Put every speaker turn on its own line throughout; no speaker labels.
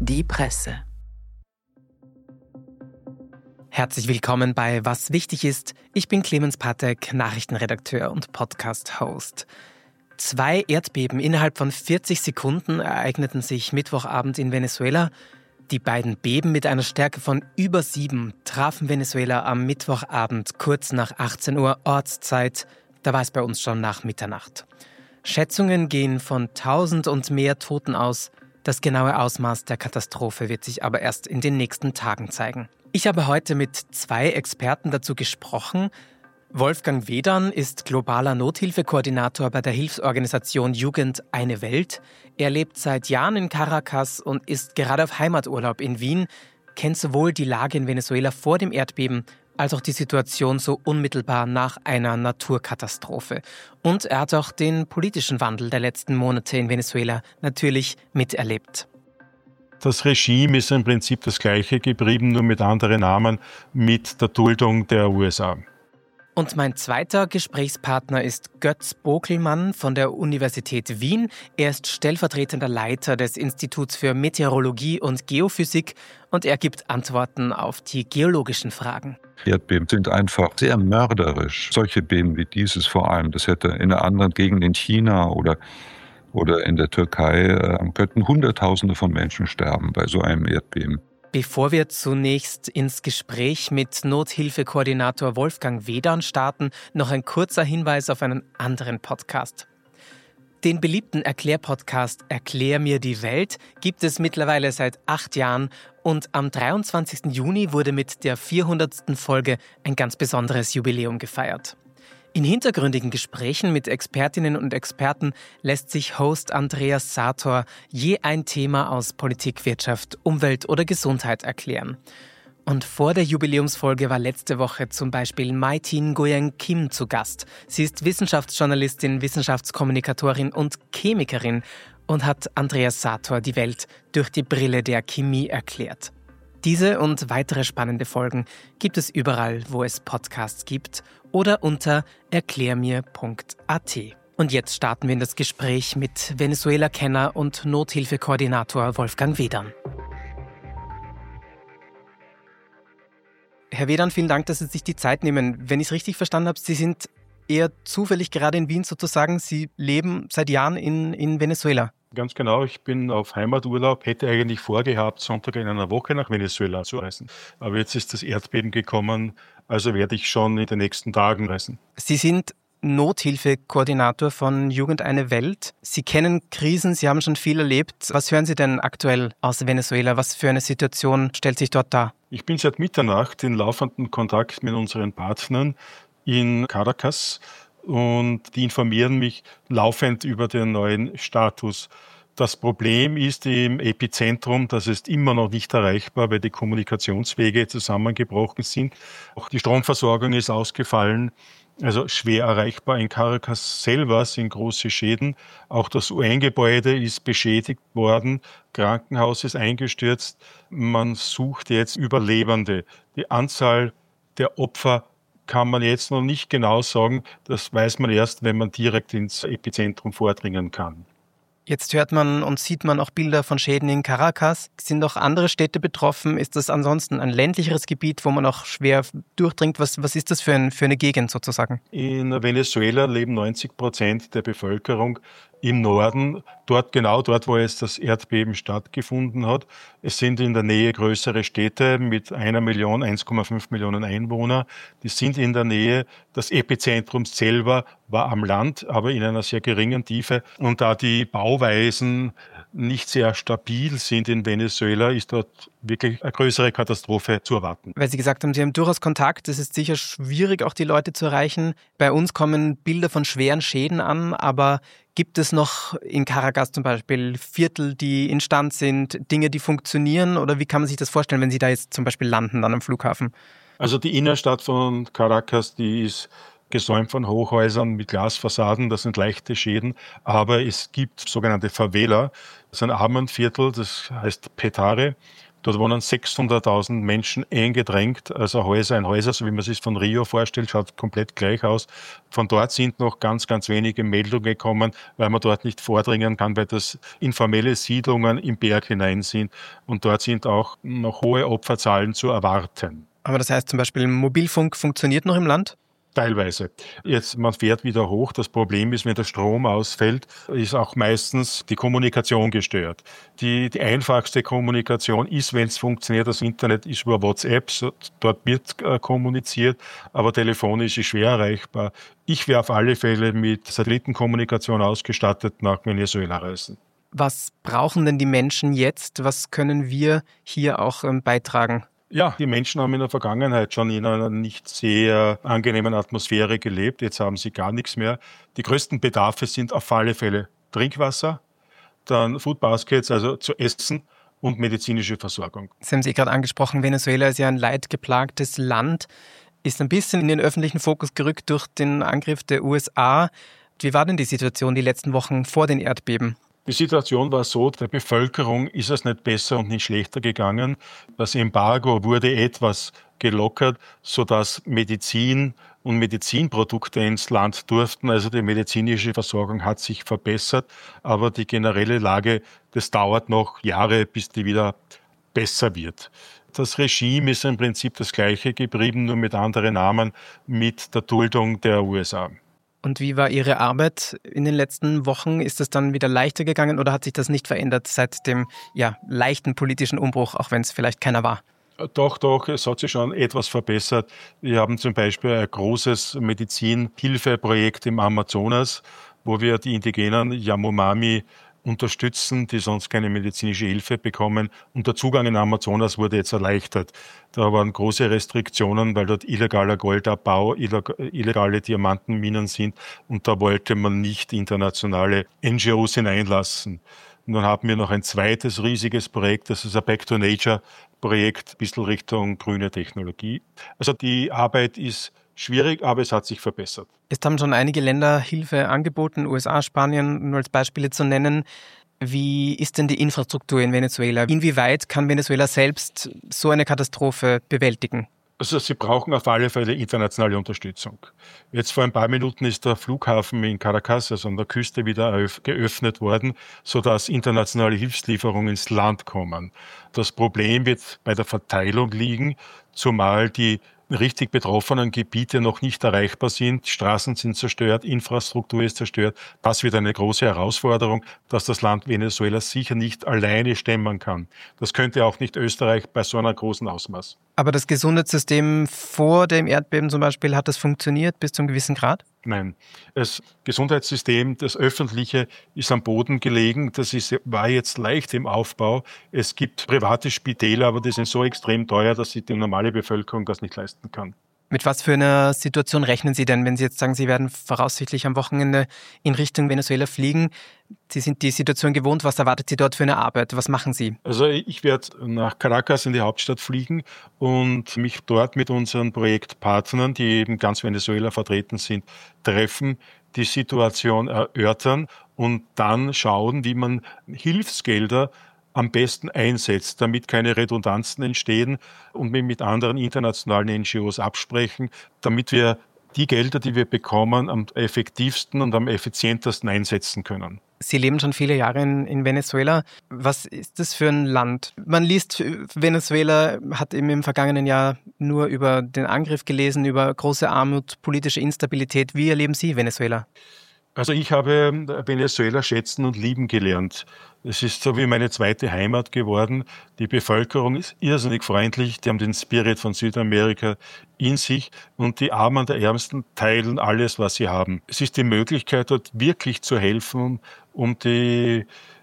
Die Presse.
Herzlich willkommen bei Was wichtig ist. Ich bin Clemens Patek, Nachrichtenredakteur und Podcast-Host. 2 Erdbeben innerhalb von 40 Sekunden ereigneten sich Mittwochabend in Venezuela. Die beiden Beben mit einer Stärke von über 7 trafen Venezuela am Mittwochabend kurz nach 18 Uhr Ortszeit. Da war es bei uns schon nach Mitternacht. Schätzungen gehen von 1000 und mehr Toten aus. Das genaue Ausmaß der Katastrophe wird sich aber erst in den nächsten Tagen zeigen. Ich habe heute mit 2 Experten dazu gesprochen. Wolfgang Wedern ist globaler Nothilfekoordinator bei der Hilfsorganisation Jugend eine Welt. Er lebt seit Jahren in Caracas und ist gerade auf Heimaturlaub in Wien, kennt sowohl die Lage in Venezuela vor dem Erdbeben als auch die Situation so unmittelbar nach einer Naturkatastrophe. Und er hat auch den politischen Wandel der letzten Monate in Venezuela natürlich miterlebt.
Das Regime ist im Prinzip das gleiche geblieben, nur mit anderen Namen, mit der Duldung der USA.
Und mein zweiter Gesprächspartner ist Götz Bokelmann von der Universität Wien. Er ist stellvertretender Leiter des Instituts für Meteorologie und Geophysik und er gibt Antworten auf die geologischen Fragen.
Erdbeben sind einfach sehr mörderisch. Solche Beben wie dieses vor allem, das hätte in einer anderen Gegend in China oder in der Türkei, könnten Hunderttausende von Menschen sterben bei so einem Erdbeben.
Bevor wir zunächst ins Gespräch mit Nothilfekoordinator Wolfgang Wedern starten, noch ein kurzer Hinweis auf einen anderen Podcast. Den beliebten Erklärpodcast Erklär mir die Welt gibt es mittlerweile seit 8 Jahren und am 23. Juni wurde mit der 400. Folge ein ganz besonderes Jubiläum gefeiert. In hintergründigen Gesprächen mit Expertinnen und Experten lässt sich Host Andreas Sator je ein Thema aus Politik, Wirtschaft, Umwelt oder Gesundheit erklären. Und vor der Jubiläumsfolge war letzte Woche zum Beispiel Mai-Tin Nguyen Kim zu Gast. Sie ist Wissenschaftsjournalistin, Wissenschaftskommunikatorin und Chemikerin und hat Andreas Sator die Welt durch die Brille der Chemie erklärt. Diese und weitere spannende Folgen gibt es überall, wo es Podcasts gibt oder unter erklärmir.at. Und jetzt starten wir in das Gespräch mit Venezuela-Kenner und Nothilfekoordinator Wolfgang Wedern. Herr Wedern, vielen Dank, dass Sie sich die Zeit nehmen. Wenn ich es richtig verstanden habe, Sie sind eher zufällig gerade in Wien sozusagen. Sie leben seit Jahren in Venezuela.
Ganz genau, ich bin auf Heimaturlaub, hätte eigentlich vorgehabt, Sonntag in einer Woche nach Venezuela zu reisen. Aber jetzt ist das Erdbeben gekommen, also werde ich schon in den nächsten Tagen reisen.
Sie sind Nothilfekoordinator von Jugend eine Welt. Sie kennen Krisen, Sie haben schon viel erlebt. Was hören Sie denn aktuell aus Venezuela? Was für eine Situation stellt sich dort dar?
Ich bin seit Mitternacht in laufendem Kontakt mit unseren Partnern in Caracas. Und die informieren mich laufend über den neuen Status. Das Problem ist im Epizentrum, das ist immer noch nicht erreichbar, weil die Kommunikationswege zusammengebrochen sind. Auch die Stromversorgung ist ausgefallen, also schwer erreichbar. In Caracas selber sind große Schäden. Auch das UN-Gebäude ist beschädigt worden, Krankenhaus ist eingestürzt. Man sucht jetzt Überlebende. Die Anzahl der Opfer kann man jetzt noch nicht genau sagen. Das weiß man erst, wenn man direkt ins Epizentrum vordringen kann.
Jetzt hört man und sieht man auch Bilder von Schäden in Caracas. Sind auch andere Städte betroffen? Ist das ansonsten ein ländlicheres Gebiet, wo man auch schwer durchdringt? Was ist das für eine Gegend sozusagen?
In Venezuela leben 90% der Bevölkerung im Norden, genau dort, wo jetzt das Erdbeben stattgefunden hat. Es sind in der Nähe größere Städte mit 1 Million, 1,5 Millionen Einwohner. Die sind in der Nähe. Das Epizentrum selber war am Land, aber in einer sehr geringen Tiefe. Und da die Bauweisen nicht sehr stabil sind in Venezuela, ist dort wirklich eine größere Katastrophe zu erwarten.
Weil Sie gesagt haben, Sie haben durchaus Kontakt. Es ist sicher schwierig, auch die Leute zu erreichen. Bei uns kommen Bilder von schweren Schäden an, aber gibt es noch in Caracas zum Beispiel Viertel, die instand sind, Dinge, die funktionieren? Oder wie kann man sich das vorstellen, wenn Sie da jetzt zum Beispiel landen dann am Flughafen?
Also die Innenstadt von Caracas, die ist gesäumt von Hochhäusern mit Glasfassaden, das sind leichte Schäden, aber es gibt sogenannte Favela, das ist ein Armenviertel, das heißt Petare, Dort wohnen 600.000 Menschen eng gedrängt, also Häuser in Häuser, so wie man sich von Rio vorstellt, schaut komplett gleich aus. Von dort sind noch ganz, ganz wenige Meldungen gekommen, weil man dort nicht vordringen kann, weil das informelle Siedlungen im Berg hinein sind. Und dort sind auch noch hohe Opferzahlen zu erwarten.
Aber das heißt zum Beispiel, Mobilfunk funktioniert noch im Land?
Teilweise. Jetzt, man fährt wieder hoch. Das Problem ist, wenn der Strom ausfällt, ist auch meistens die Kommunikation gestört. Die einfachste Kommunikation ist, wenn es funktioniert, das Internet ist über WhatsApp, dort wird kommuniziert, aber telefonisch ist schwer erreichbar. Ich wäre auf alle Fälle mit Satellitenkommunikation ausgestattet nach Venezuela reisen.
Was brauchen denn die Menschen jetzt? Was können wir hier auch beitragen?
Ja, die Menschen haben in der Vergangenheit schon in einer nicht sehr angenehmen Atmosphäre gelebt. Jetzt haben sie gar nichts mehr. Die größten Bedarfe sind auf alle Fälle Trinkwasser, dann Food Baskets, also zu essen und medizinische Versorgung.
Sie haben es gerade angesprochen, Venezuela ist ja ein leidgeplagtes Land, ist ein bisschen in den öffentlichen Fokus gerückt durch den Angriff der USA. Wie war denn die Situation die letzten Wochen vor den Erdbeben?
Die Situation war so, der Bevölkerung ist es nicht besser und nicht schlechter gegangen. Das Embargo wurde etwas gelockert, sodass Medizin und Medizinprodukte ins Land durften. Also die medizinische Versorgung hat sich verbessert, aber die generelle Lage, das dauert noch Jahre, bis die wieder besser wird. Das Regime ist im Prinzip das gleiche geblieben, nur mit anderen Namen, mit der Duldung der USA.
Und wie war Ihre Arbeit in den letzten Wochen? Ist es dann wieder leichter gegangen oder hat sich das nicht verändert seit dem leichten politischen Umbruch, auch wenn es vielleicht keiner war?
Doch, es hat sich schon etwas verbessert. Wir haben zum Beispiel ein großes Medizinhilfeprojekt im Amazonas, wo wir die indigenen Yanomami unterstützen, die sonst keine medizinische Hilfe bekommen. Und der Zugang in Amazonas wurde jetzt erleichtert. Da waren große Restriktionen, weil dort illegaler Goldabbau, illegale Diamantenminen sind. Und da wollte man nicht internationale NGOs hineinlassen. Und dann haben wir noch ein zweites riesiges Projekt, das ist ein Back-to-Nature-Projekt, ein bisschen Richtung grüne Technologie. Also die Arbeit ist schwierig, aber es hat sich verbessert.
Es haben schon einige Länder Hilfe angeboten, USA, Spanien, nur als Beispiele zu nennen. Wie ist denn die Infrastruktur in Venezuela? Inwieweit kann Venezuela selbst so eine Katastrophe bewältigen?
Also sie brauchen auf alle Fälle internationale Unterstützung. Jetzt vor ein paar Minuten ist der Flughafen in Caracas, also an der Küste, wieder geöffnet worden, sodass internationale Hilfslieferungen ins Land kommen. Das Problem wird bei der Verteilung liegen, zumal die richtig betroffenen Gebiete noch nicht erreichbar sind. Straßen sind zerstört, Infrastruktur ist zerstört. Das wird eine große Herausforderung, dass das Land Venezuela sicher nicht alleine stemmen kann. Das könnte auch nicht Österreich bei so einer großen Ausmaß.
Aber das Gesundheitssystem vor dem Erdbeben zum Beispiel, hat das funktioniert bis zu einem gewissen Grad?
Nein, das Gesundheitssystem, das öffentliche, ist am Boden gelegen. War jetzt leicht im Aufbau. Es gibt private Spitäler, aber die sind so extrem teuer, dass sich die normale Bevölkerung das nicht leisten kann.
Mit was für einer Situation rechnen Sie denn, wenn Sie jetzt sagen, Sie werden voraussichtlich am Wochenende in Richtung Venezuela fliegen? Sie sind die Situation gewohnt. Was erwartet Sie dort für eine Arbeit? Was machen Sie?
Also ich werde nach Caracas in die Hauptstadt fliegen und mich dort mit unseren Projektpartnern, die eben ganz Venezuela vertreten sind, treffen, die Situation erörtern und dann schauen, wie man Hilfsgelder am besten einsetzt, damit keine Redundanzen entstehen und mit anderen internationalen NGOs absprechen, damit wir die Gelder, die wir bekommen, am effektivsten und am effizientesten einsetzen können.
Sie leben schon viele Jahre in Venezuela. Was ist das für ein Land? Man liest, Venezuela hat eben im vergangenen Jahr nur über den Angriff gelesen, über große Armut, politische Instabilität. Wie erleben Sie Venezuela?
Also ich habe Venezuela schätzen und lieben gelernt. Es ist so wie meine zweite Heimat geworden. Die Bevölkerung ist irrsinnig freundlich. Die haben den Spirit von Südamerika in sich und die Armen der Ärmsten teilen alles, was sie haben. Es ist die Möglichkeit, dort wirklich zu helfen, um die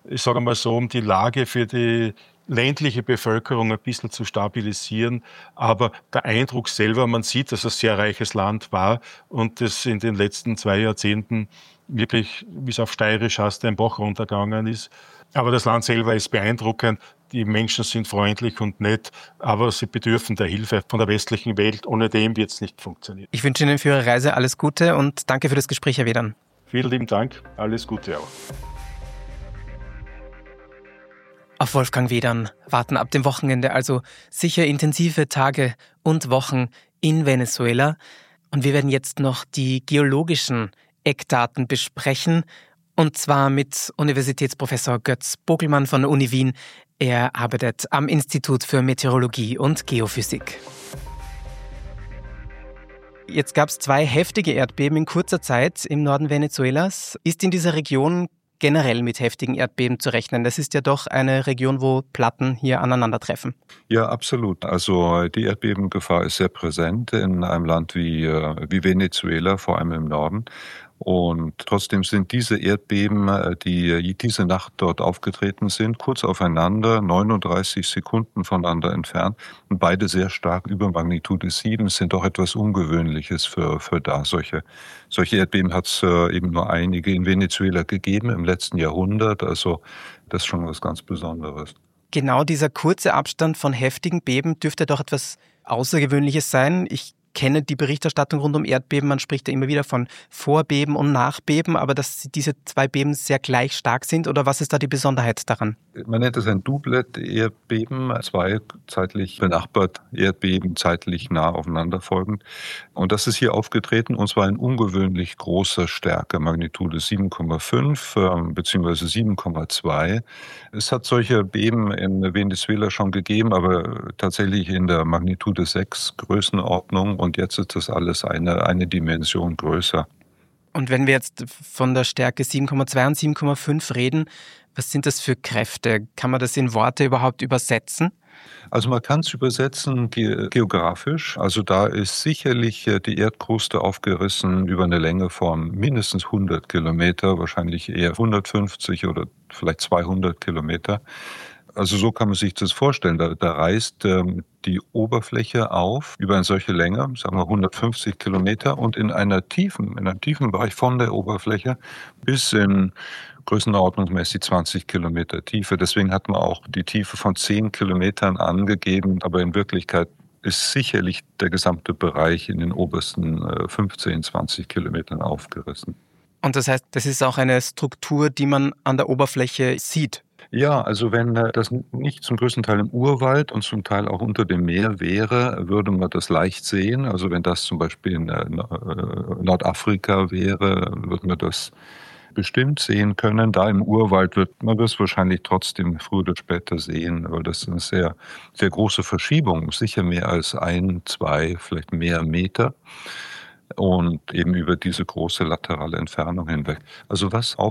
Lage für die ländliche Bevölkerung ein bisschen zu stabilisieren. Aber der Eindruck selber, man sieht, dass es ein sehr reiches Land war und das in den letzten 2 Jahrzehnten wirklich, wie es auf Steirisch heißt, ein Bach runtergegangen ist. Aber das Land selber ist beeindruckend. Die Menschen sind freundlich und nett, aber sie bedürfen der Hilfe von der westlichen Welt. Ohne dem wird es nicht funktionieren.
Ich wünsche Ihnen für Ihre Reise alles Gute und danke für das Gespräch, Herr Wedern.
Vielen lieben Dank. Alles Gute auch.
Auf Wolfgang Wedern warten ab dem Wochenende also sicher intensive Tage und Wochen in Venezuela. Und wir werden jetzt noch die geologischen Eckdaten besprechen. Und zwar mit Universitätsprofessor Götz Bogelmann von der Uni Wien. Er arbeitet am Institut für Meteorologie und Geophysik. Jetzt gab es 2 heftige Erdbeben in kurzer Zeit im Norden Venezuelas. Ist in dieser Region generell mit heftigen Erdbeben zu rechnen? Das ist ja doch eine Region, wo Platten hier aneinandertreffen.
Ja, absolut. Also die Erdbebengefahr ist sehr präsent in einem Land wie Venezuela, vor allem im Norden. Und trotzdem sind diese Erdbeben, die diese Nacht dort aufgetreten sind, kurz aufeinander, 39 Sekunden voneinander entfernt, und beide sehr stark über Magnitude 7, sind doch etwas Ungewöhnliches für da. Solche Erdbeben hat es eben nur einige in Venezuela gegeben im letzten Jahrhundert, also das ist schon was ganz Besonderes.
Genau dieser kurze Abstand von heftigen Beben dürfte doch etwas Außergewöhnliches sein. Ich kenne die Berichterstattung rund um Erdbeben, man spricht ja immer wieder von Vorbeben und Nachbeben, aber dass diese 2 Beben sehr gleich stark sind, oder was ist da die Besonderheit daran?
Man nennt es ein Doublet-Erdbeben, 2 zeitlich benachbart Erdbeben, zeitlich nah aufeinanderfolgend. Und das ist hier aufgetreten, und zwar in ungewöhnlich großer Stärke, Magnitude 7,5 bzw. 7,2. Es hat solche Beben in Venezuela schon gegeben, aber tatsächlich in der Magnitude 6 Größenordnung. Und jetzt ist das alles eine Dimension größer.
Und wenn wir jetzt von der Stärke 7,2 und 7,5 reden, was sind das für Kräfte? Kann man das in Worte überhaupt übersetzen?
Also man kann es übersetzen geografisch. Also da ist sicherlich die Erdkruste aufgerissen über eine Länge von mindestens 100 Kilometer, wahrscheinlich eher 150 oder vielleicht 200 Kilometer. Also so kann man sich das vorstellen. Da reißt die Oberfläche auf über eine solche Länge, sagen wir 150 Kilometer, und in einem tiefen Bereich von der Oberfläche bis in größenordnungsmäßig 20 Kilometer Tiefe. Deswegen hat man auch die Tiefe von 10 Kilometern angegeben, aber in Wirklichkeit ist sicherlich der gesamte Bereich in den obersten 15, 20 Kilometern aufgerissen.
Und das heißt, das ist auch eine Struktur, die man an der Oberfläche sieht?
Ja, also wenn das nicht zum größten Teil im Urwald und zum Teil auch unter dem Meer wäre, würde man das leicht sehen. Also wenn das zum Beispiel in Nordafrika wäre, würde man das bestimmt sehen können. Da im Urwald wird man das wahrscheinlich trotzdem früher oder später sehen, weil das eine sehr, sehr große Verschiebung, sicher mehr als 1, 2, vielleicht mehr Meter. Und eben über diese große laterale Entfernung hinweg. Also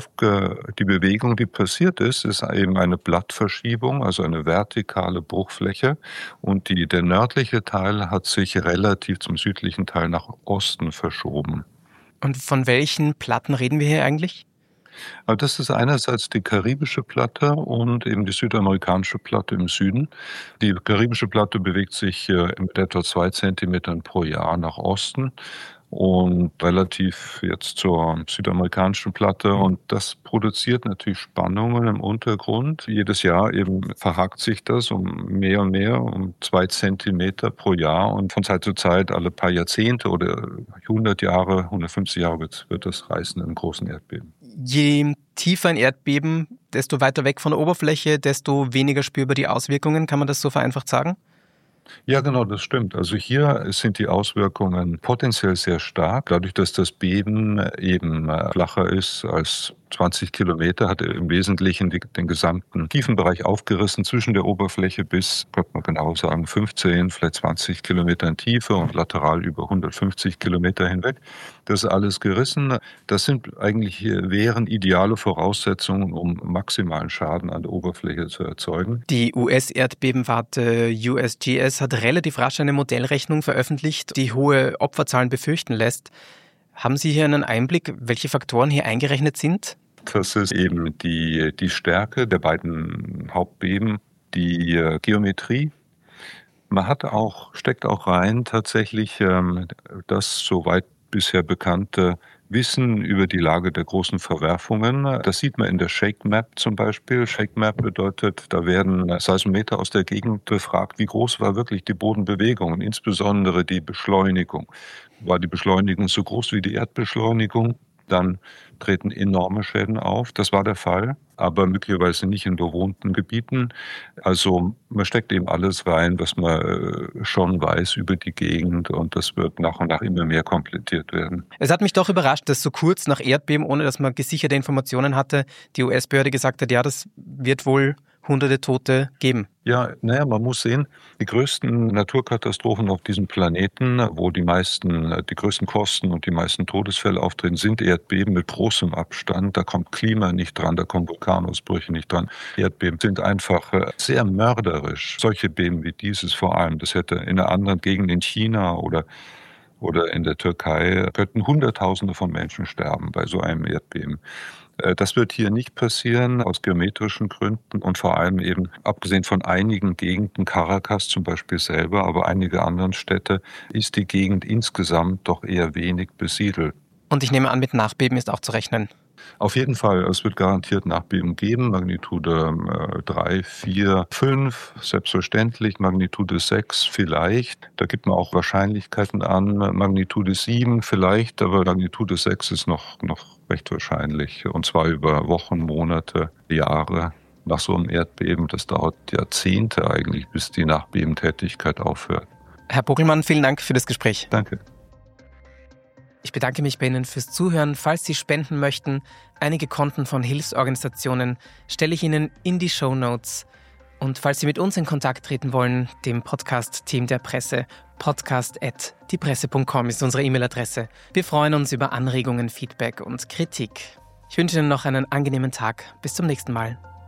die Bewegung, die passiert ist eben eine Blattverschiebung, also eine vertikale Bruchfläche. Und der nördliche Teil hat sich relativ zum südlichen Teil nach Osten verschoben.
Und von welchen Platten reden wir hier eigentlich?
Aber das ist einerseits die karibische Platte und eben die südamerikanische Platte im Süden. Die karibische Platte bewegt sich mit etwa 2 Zentimetern pro Jahr nach Osten und relativ jetzt zur südamerikanischen Platte. Und das produziert natürlich Spannungen im Untergrund. Jedes Jahr eben verhakt sich das um mehr und mehr, um 2 Zentimeter pro Jahr. Und von Zeit zu Zeit, alle paar Jahrzehnte oder 100 Jahre, 150 Jahre wird das reißen in großen Erdbeben.
Je tiefer ein Erdbeben, desto weiter weg von der Oberfläche, desto weniger spürbar die Auswirkungen. Kann man das so vereinfacht sagen?
Ja, genau, das stimmt. Also hier sind die Auswirkungen potenziell sehr stark. Dadurch, dass das Beben eben flacher ist als 20 Kilometer, hat er im Wesentlichen den gesamten Tiefenbereich aufgerissen, zwischen der Oberfläche bis, könnte man genau sagen, 15, vielleicht 20 Kilometer in Tiefe und lateral über 150 Kilometer hinweg. Das ist alles gerissen. Das wären ideale Voraussetzungen, um maximalen Schaden an der Oberfläche zu erzeugen.
Die US-Erdbebenwarte USGS hat relativ rasch eine Modellrechnung veröffentlicht, die hohe Opferzahlen befürchten lässt. Haben Sie hier einen Einblick, welche Faktoren hier eingerechnet sind?
Das ist eben die Stärke der beiden Hauptbeben, die Geometrie. Man steckt auch rein tatsächlich das soweit bisher bekannte Wissen über die Lage der großen Verwerfungen. Das sieht man in der Shake Map zum Beispiel. Shake Map bedeutet, da werden Seismometer aus der Gegend befragt, wie groß war wirklich die Bodenbewegung und insbesondere die Beschleunigung. War die Beschleunigung so groß wie die Erdbeschleunigung? dann treten enorme Schäden auf. Das war der Fall, aber möglicherweise nicht in bewohnten Gebieten. Also man steckt eben alles rein, was man schon weiß über die Gegend, und das wird nach und nach immer mehr komplettiert werden.
Es hat mich doch überrascht, dass so kurz nach Erdbeben, ohne dass man gesicherte Informationen hatte, die US-Behörde gesagt hat, ja, das wird wohl hunderte Tote geben.
Ja, man muss sehen, die größten Naturkatastrophen auf diesem Planeten, wo die größten Kosten und die meisten Todesfälle auftreten, sind Erdbeben mit großem Abstand. Da kommt Klima nicht dran, da kommen Vulkanausbrüche nicht dran. Erdbeben sind einfach sehr mörderisch. Solche Beben wie dieses vor allem, das hätte in einer anderen Gegend in China oder in der Türkei, könnten Hunderttausende von Menschen sterben bei so einem Erdbeben. Das wird hier nicht passieren, aus geometrischen Gründen und vor allem eben, abgesehen von einigen Gegenden, Caracas zum Beispiel selber, aber einige anderen Städte, ist die Gegend insgesamt doch eher wenig besiedelt.
Und ich nehme an, mit Nachbeben ist auch zu rechnen.
Auf jeden Fall, es wird garantiert Nachbeben geben, Magnitude 3, 4, 5, selbstverständlich, Magnitude 6 vielleicht. Da gibt man auch Wahrscheinlichkeiten an, Magnitude 7 vielleicht, aber Magnitude 6 ist noch recht wahrscheinlich. Und zwar über Wochen, Monate, Jahre. Nach so einem Erdbeben, das dauert Jahrzehnte eigentlich, bis die Nachbebentätigkeit aufhört.
Herr Bogelmann, vielen Dank für das Gespräch.
Danke.
Ich bedanke mich bei Ihnen fürs Zuhören. Falls Sie spenden möchten, einige Konten von Hilfsorganisationen stelle ich Ihnen in die Shownotes. Und falls Sie mit uns in Kontakt treten wollen, dem Podcast-Team der Presse, podcast@diepresse.com ist unsere E-Mail-Adresse. Wir freuen uns über Anregungen, Feedback und Kritik. Ich wünsche Ihnen noch einen angenehmen Tag. Bis zum nächsten Mal.